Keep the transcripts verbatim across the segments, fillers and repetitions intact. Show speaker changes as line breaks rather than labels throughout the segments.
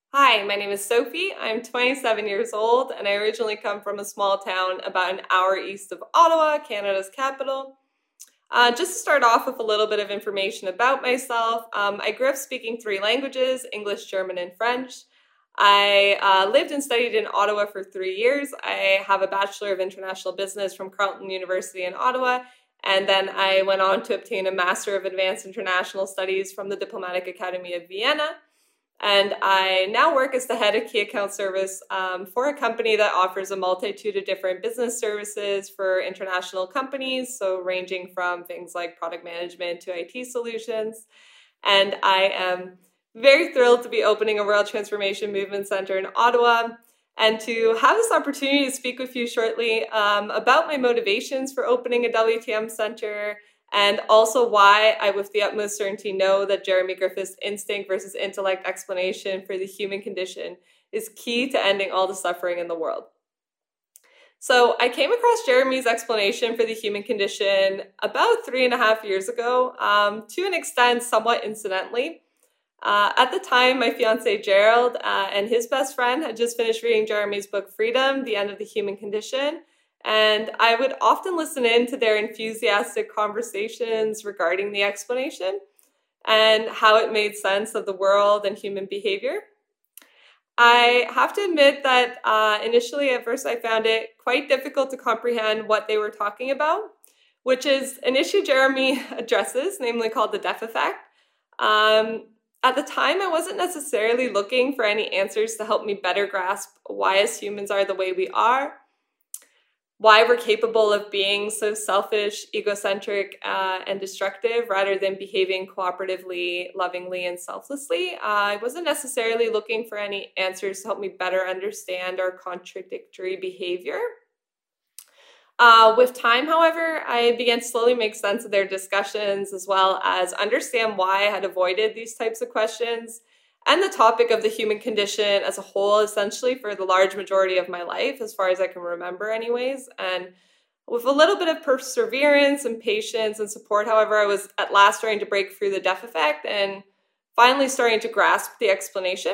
Hi, my name is Sophie. I'm twenty-seven years old and I originally come from a small town about an hour east of Ottawa, Canada's capital. Uh, just to start off with a little bit of information about myself, um, I grew up speaking three languages, English, German, and French. I uh, lived and studied in Ottawa for three years. I have a Bachelor of International Business from Carleton University in Ottawa, and then I went on to obtain a Master of Advanced International Studies from the Diplomatic Academy of Vienna. And I now work as the head of key account service um, for a company that offers a multitude of different business services for international companies, so ranging from things like product management to I T solutions. And I am very thrilled to be opening a World Transformation Movement Center in Ottawa and to have this opportunity to speak with you shortly um, about my motivations for opening a W T M center, and also why I with the utmost certainty know that Jeremy Griffith's instinct versus intellect explanation for the human condition is key to ending all the suffering in the world. So I came across Jeremy's explanation for the human condition about three and a half years ago, um, to an extent somewhat incidentally. Uh, at the time, my fiance Gerald uh, and his best friend had just finished reading Jeremy's book Freedom, The End of the Human Condition, and I would often listen in to their enthusiastic conversations regarding the explanation and how it made sense of the world and human behavior. I have to admit that uh, initially at first I found it quite difficult to comprehend what they were talking about, which is an issue Jeremy addresses, namely called the death effect. Um, At the time, I wasn't necessarily looking for any answers to help me better grasp why as humans are the way we are, why we're capable of being so selfish, egocentric, uh, and destructive rather than behaving cooperatively, lovingly, and selflessly. Uh, I wasn't necessarily looking for any answers to help me better understand our contradictory behavior. Uh, with time, however, I began to slowly make sense of their discussions as well as understand why I had avoided these types of questions and the topic of the human condition as a whole, essentially for the large majority of my life, as far as I can remember anyways. And with a little bit of perseverance and patience and support, however, I was at last starting to break through the death effect and finally starting to grasp the explanation.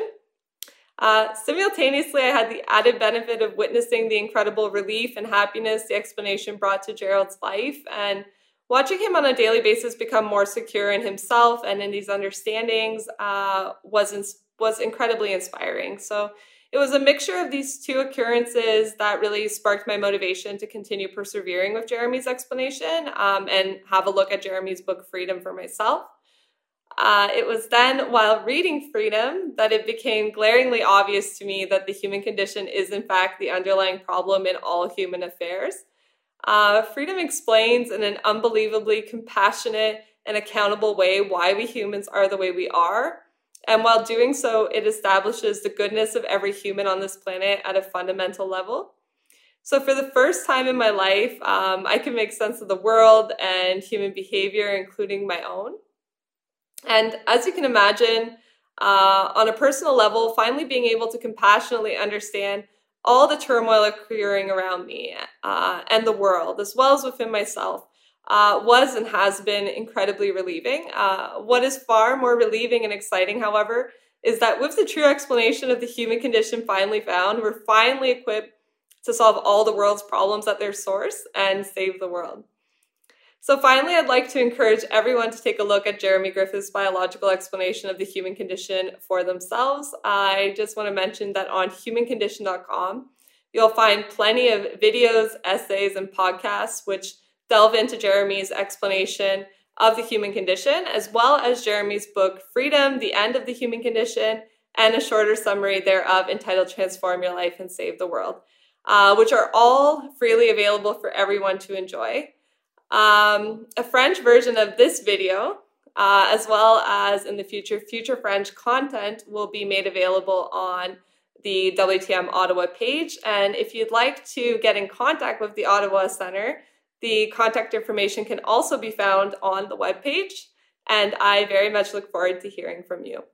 Uh, simultaneously, I had the added benefit of witnessing the incredible relief and happiness the explanation brought to Gerald's life, and watching him on a daily basis become more secure in himself and in these understandings uh, was, in, was incredibly inspiring. So it was a mixture of these two occurrences that really sparked my motivation to continue persevering with Jeremy's explanation um, and have a look at Jeremy's book Freedom for myself. Uh, it was then, while reading Freedom, that it became glaringly obvious to me that the human condition is, in fact, the underlying problem in all human affairs. Uh, Freedom explains in an unbelievably compassionate and accountable way why we humans are the way we are. And while doing so, it establishes the goodness of every human on this planet at a fundamental level. So for the first time in my life, um, I can make sense of the world and human behavior, including my own. And as you can imagine, uh, on a personal level, finally being able to compassionately understand all the turmoil occurring around me uh, and the world, as well as within myself, uh, was and has been incredibly relieving. Uh, what is far more relieving and exciting, however, is that with the true explanation of the human condition finally found, we're finally equipped to solve all the world's problems at their source and save the world. So finally, I'd like to encourage everyone to take a look at Jeremy Griffith's biological explanation of the human condition for themselves. I just want to mention that on human condition dot com, you'll find plenty of videos, essays, and podcasts which delve into Jeremy's explanation of the human condition, as well as Jeremy's book, Freedom, The End of the Human Condition, and a shorter summary thereof entitled Transform Your Life and Save the World, uh, which are all freely available for everyone to enjoy. Um, a French version of this video, uh, as well as in the future, future French content will be made available on the W T M Ottawa page. And if you'd like to get in contact with the Ottawa Center, the contact information can also be found on the webpage. And I very much look forward to hearing from you.